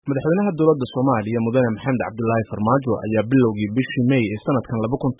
madaxweynaha dowladda Soomaaliya mudane Maxamed Cabdullaahi Farmaajo ayaa bilowgii bishii May ee sanadkan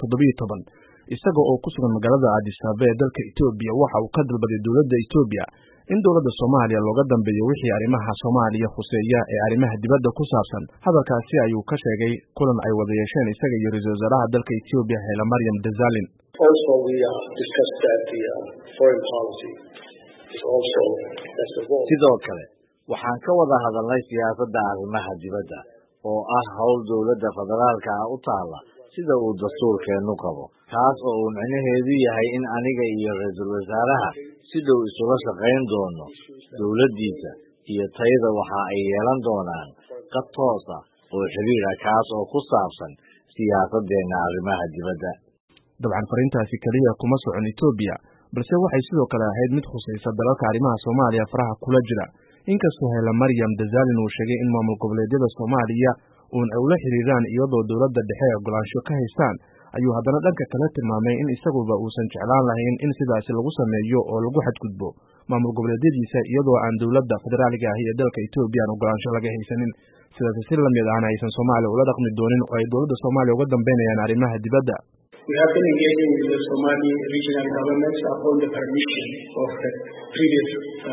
2017 isaga oo ku sugan magaalada Addis Ababa ee dalka Itoobiya waxa uu ka dalbaday dowladda Itoobiya in dowladda Soomaaliya looga dambeeyo wixii arrimaha Soomaaliya khuseeya ee arrimaha dibadda ku saabsan. Hadalkaasi ayuu ka sheegay kulan ay wada yeesheen isaga iyo ra'iisul wasaaraha dalka Itoobiya Haile Mariam Desalegn. Also we discussed that the foreign policy is also sidoo kale waxaan ka wada hadalnay siyaasadda arrimaha dibadda oo ah hawl dowladda federaalka ah u taala sida uu dastuurkeenu qabo, kaas oo uu micnaheedu yahay in aniga iyo ra'iisul wasaaraha si dhow isula shaqayn doono. Dowladdiisa iyo tayada waxa ay yeelan doonaan qad toos ah oo xiriir ah kaas oo ku saabsan siyaasaddeena arrimaha dibadda. Dabcan fariintaasi kaliya kuma socon Itoobiya, balse waxay sidoo kale ahayd mid khusaysa dalalka arrimaha Soomaaliya faraha kula jira. Inkastoo Haile Mariam Desalegn uu sheegay in maamul goboleedyada Soomaaliya uun ay ula xiriiraan iyadoo dowladda dhexe ay ogolaansho ka haystaan, ayuu haddana dhanka kale tilmaamay in isaguba uusan jeclaan lahayn in sidaasi lagu sameeyo oo lagu xadgudbo maamul goboleedyadiisa iyadoo aan dowladda federaaliga ahi ee dalka Itoobiya aan ogolaansho laga haysanin. Sidaasi si lamid ahna aysan Soomaaliya ula dhaqmi doonin oo ay dowladda Soomaaliya uga dambeynayaan arrimaha dibadda. We have been engaging with the Somali regional governments upon the permission of the previous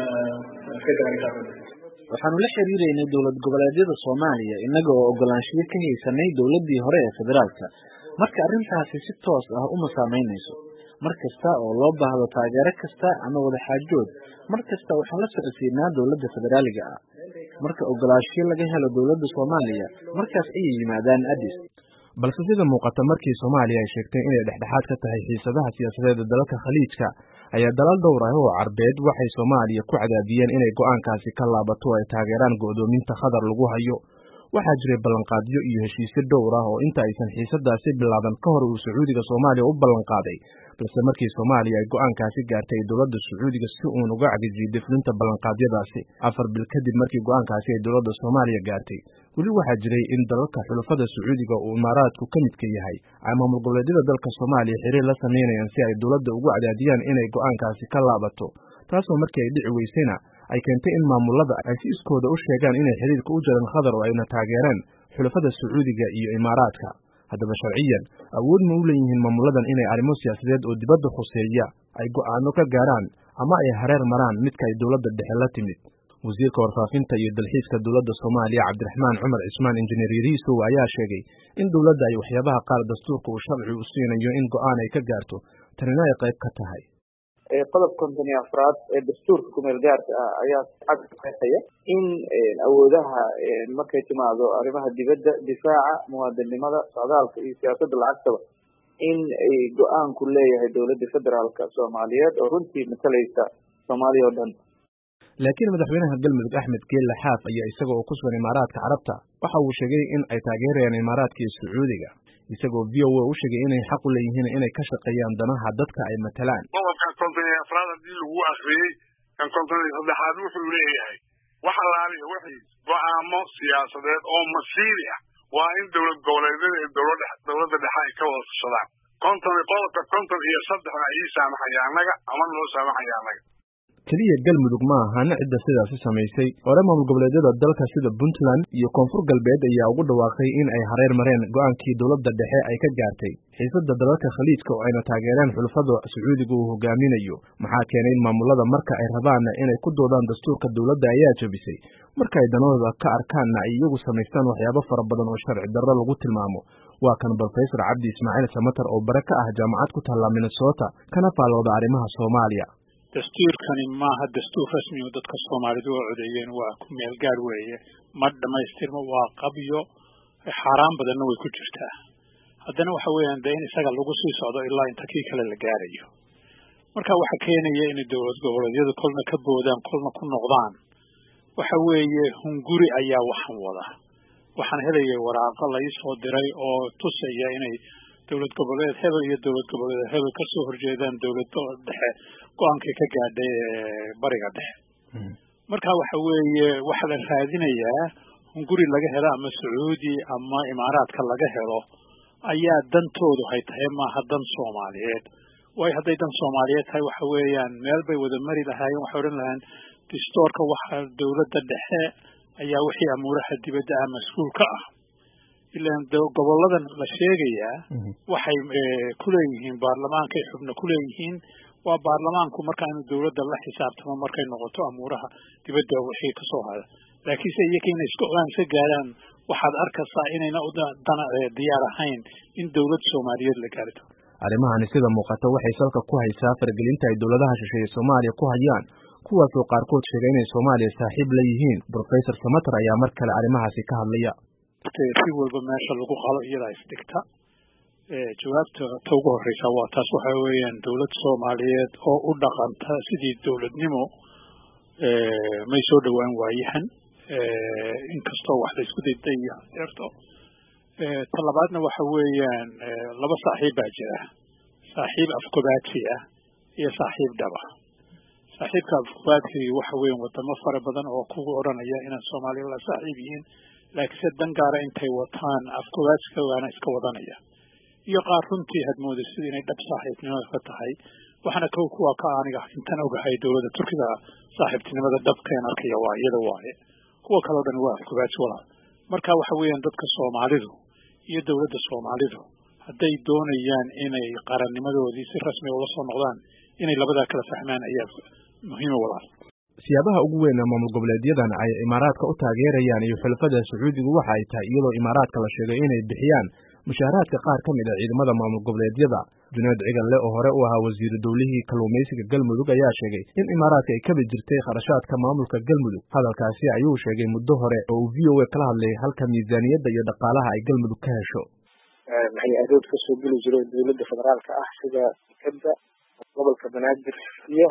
federal government. Waxaanu la xiriireynay dowlad goboleedyada Soomaaliya inaga oo ogolaanshiyo ka haysanay dowladdii hore ee federaalka. Marka arrintaasi si toos ah uma saameynayso. Mar kasta oo loo baahdo taageero kasta ama wada xaajood, mar kasta waxaan la socodsiinaa dowladda federaaliga ah. Marka ogolaanshiyo laga helo dowladda Soomaaliya, markaas ay yimaadaan Addis. balse sida muuqata markii Soomaaliya ay sheegtay inay dhexdhexaad ka tahay xiisadaha siyaasadeed ee dalalka Khaliijka, ayaa dalal dhowr ah oo Carbeed waxay Soomaaliya ku cadaadiyeen inay go'aankaasi ka laabato oo ay taageeraan go'doominta Qatar lagu hayo. Waxaa jiray ballanqaadyo iyo heshiisyo dhowr ah oo inta aysan xiisadaasi bilaaban ka hor uu Sacuudiga Soomaaliya u ballanqaaday, balse markii Soomaaliya ay go'aankaasi gaartay dowladda Sacuudiga si uun uga cagajiyay fulinta ballanqaadyadaasi 4 bil kadib markii go'aankaasi ay dowladda Soomaaliya gaartay. weli waxaa jiray in dalalka xulafada Sacuudiga uu Imaaraadku ka midka yahay ay maamul goboleedyada dalka Soomaaliya xiriir la sameynayaan si ay dowladda ugu cadaadiyaan inay go'aankaasi ka laabato, taasoo markii ay dhici weysayna ay keentay in maamulada ay si iskooda u sheegaan inay xiriirka u jiraan Qatar oo ayna taageereen xulafada Sacuudiga iyo Imaaraadka. Haddaba sharciyan awood ma u leeyihiin maamuladan inay arrimo siyaasadeed oo dibadda khuseeya ay go'aano ka gaaraan ama ay hareer maraan midka ay dowladda dhexe la timid? wasiirka warfaafinta iyo dalxiiska dowladda Soomaaliya Cabdiraxmaan Cumar Cismaan Injineer Yariisow ayaa sheegay in dowladda ay waxyaabaha qaar dastuurka uu sharci u siinayo in go'aan ay ka gaarto, tanina ay qayb ka tahay. Qodobka 54 ee dastuurka kumeel gaarka ah ayaa cad ka qeexaya in awoodaha markay timaado arrimaha dibadda, difaaca, muwaadinimada, socdaalka iyo siyaasadda lacagtaba in ay go'aan ku leeyahay dowladda federaalka Soomaaliyeed oo runtii matalaysa Soomaaliya oo dhan. laakiin madaxweynaha Galmudug Axmed Geelle Xaaf ayaa isaga oo ku sugan Imaaraadka Carabta waxa uu sheegay in ay taageerayaan Imaaraadka iyo Sacuudiga, isagoo VOA u sheegay inay xaq u leeyihiin inay ka shaqeeyaan danaha dadka ay matalaan. Qodobka 54 hadii lagu akhriyay kan 53 wuxuu leeyahay waxa la ariyo wixii go'aamo siyaasadeed oo masiiri ah waa in dowlad goboleedyada iyo dowladda dhexe ay ka wada tashadaan. Qodobka 53 ay saamaxayaan anaga ama loo saamaxayaan anaga. kaliya Galmudug ma ahan cidda sidaasi samaysay. Hore maamul goboleedyada dalka sida Puntland iyo Koonfur Galbeed ayaa ugu dhawaaqay in ay hareer mareen go'aankii dowladda dhexe ay ka gaartay xiisadda dalalka Khaliijka oo ayna taageereen xulafada Sacuudiga uu hogaaminayo. Maxaa keenay in maamulada marka ay rabaan inay ku doodaan dastuurka dowladda ayaa jabisay, marka ay danooda ka arkaanna ay iyagu samaystaan waxyaabo fara badan oo sharci darro lagu tilmaamo. waa kan Professor Cabdi Ismaaciil Samatar oo baraka ah jaamacad ku taalla Minnesota kana faalooda arrimaha Soomaaliya. dastuurkani maaha dastuur rasmi oo dadka Soomaalidu oo codeeyeen, waa ku meel gaar weeye, ma dhamaystirmo, waa qabyo, xaraan badanna way ku jirtaa. haddana waxa weeyaan in isaga lagu sii socdo ilaa inta kii kale la gaarayo. marka waxa keenaya in dowlad goboleedyadu kolna ka boodaan kolna ku noqdaan waxa weeye hunguri ayaa waxan wada. waxaan helayay waraaqo la ii soo diray oo tusaya inay dowlad goboleed hebel iyo dowlad goboleed hebel ka soo horjeedaan dowladda dhexe go'aankii ka gaadhay bariga dhexe. marka waxa weeye waxa la raadinayaa hunguri laga helo ama Sacuudi ama Imaaraadka laga helo ayaa dantoodu hay tahay maaha dan Soomaaliyeed. way hadday dan Soomaaliyeed tahay waxa weeyaan meel bay wada mari lahaayeen, waxa oran lahayn dastuurka waxa dowladda dhexe ayaa wixii amuuraha dibadda ah mas-uul ka ah ilaan goboladan la sheegayaa waxay ku leeyihiin baarlamaankay xubno ku leeyihiin waa baarlamaanku markaa inuu dowladda la xisaabtamo markay noqoto amuuraha dibadda wixii ka soo hada laakiinse iyaka inay isku ogaansa gaaraan waxaad arkaysaa inayna diyaar ahayn in dowlad Soomaaliyeed la gaarto arrimahani sida muuqata waxay salka ku haysaa faragelinta ay dowladaha shisheeye Soomaaliya ku hayaan kuwaas oo qaarkood sheegay inay Soomaaliya saaxiib la yihiin Professor Samatar ayaa mar kale arrimahaasi ka hadlaya si walba meesha lagu qalo iyada isdhigta jawaabta ugu horeysa waa taas waxa weeyaan dowlad Soomaaliyeed oo u dhaqanta sidii dowladnimo may soo dhawaan waayahan inkastoo wax la isku dayday eerto talabaadna waxa weeyaan laba saaxiib baa jira saaxiib afkobaadsi ah iyo saaxiib dhaba saaxiibka afkobaadsi waxa weeyaan wadamo fara badan oo kugu oranaya inaan Soomaaliya la saaxiib yihiin laakiin dan gaara intay wataan afkobaadsiga waana iska wadanaya iyo qaar runtii had moodaysid inay dhab saaxiibnimo ka tahay waxaana kuwa ka aniga intan ogahay dowladda Turkiga saaxiibtinimada dhabkeen arkaya waa iyada waaye kuwa kale oo dhan waa afkobaadsi walaal marka waxa weeyaan dadka Soomaalidu iyo dowladda Soomaalidu hadday doonayaan inay qarannimadoodii si rasmi ah ula soo noqdaan inay labada kala fahmaan ayaa muhiim u ah siyaabaha ugu weyn ee maamul goboleedyadan ay Imaaraadka u taageerayaan iyo xulafada Sacuudigu waxa ay tahay iyadoo Imaaraadka la sheegay inay bixiyaan mushaaraadka qaar ka mid ah ciidamada maamul goboleedyada Junayd Cigalle oo hore u ahaa wasiir dawlihii kalluumaysiga Galmudug ayaa sheegay in Imaaraadka ay ka jirtay kharashaadka maamulka Galmudug hadalkaasi ayuu sheegay muddo hore oo VOA kala hadlay halka miisaaniyadda iyo dhaqaalaha ay Galmudug ka hesho maxay adood ka soo geli jiray dowladda federaalka ah sida dekada gobolka Banaadir iyo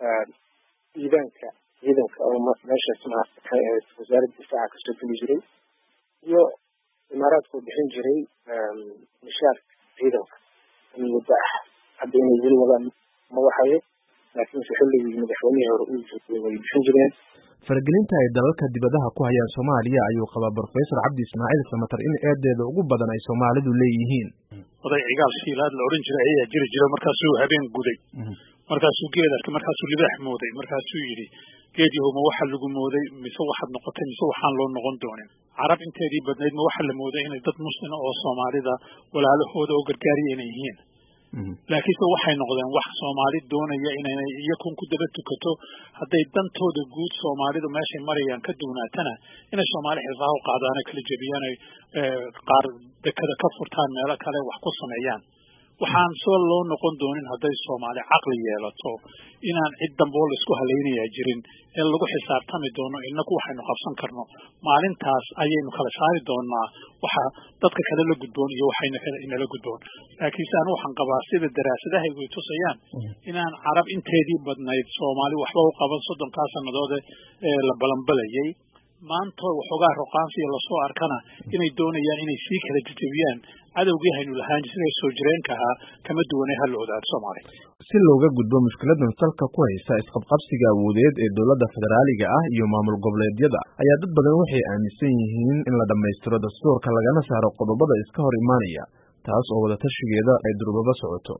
ciidanka oo meeshaas wasaaradda difaaca ka soo geli jiray iyo Imaaraadku bixin jiray mushaarka ciidanka muddo ah hadda inay weli wadaan ma waxaye laakiin xilligii madaxweynihii hore uu joogay way bixin jireen faragelinta ay dalalka dibadaha ku hayaan Soomaaliya ayuu qabaa Professor Cabdi Ismaaciil Samatar in eedeeda ugu badan ay Soomaalidu leeyihiin oday cigaal shiilaad la oran jiray ayaa jiri markaasuu habeen guday markaasuu geedarka markaasuu libaax mooday markaasuu yiri geedii ma waxa lagu mooday mise waxaad noqotay mise waxaan loo noqon doonin carab inteedii badnayd ma waxa la mooday inay dad muslim oo Soomaalida walaalahooda oo gargaariyeen yihiin laakiin waxay noqdeen wax Soomaali doonaya inay iyagu ku daba tukato haday dantooda guud Soomaalidu meeshay marayaan ka doonaatana inay Soomaali xisaab u qaadaan kala jabiyaan qaar dekada ka furtaan meel kale wax ku sameeyaan waxaan soo loo noqon doonin haday Soomaali aqli yeelato inaan cid dambe oo isku haleynaya jirin ee lagu xisaabtami doono inagu waxaynu qabsan karno maalintaas ayaynu kala saari doonaa waxa dadka kale la gudboon iyo waxayna kale inala gudboon laakiin aan waxaan qabaa sida daraasadaha ay tusayaan inaan carab inteedii badnayd Soomaali waxba u qaban 30 sanadood ee la balanbalayay maanta waxoogaa roqaansi la soo arkana inay doonayaan inay sii kala jajabiyaan cadawgii haynu lahaan jiray soo jireenka kama duwanay hal odaad Soomaali si looga gudbo mushkiladan salka ku haysa isqabqabsiga awoodeed ee dowladda federaaliga ah iyo maamul goboleedyada ayaa dad badan waxay aaminsan yihiin in la dhameystiro dastuurka lagana saaro qodobada iska hor imaanaya taas oo wada tashigeeda ay durbaba socoto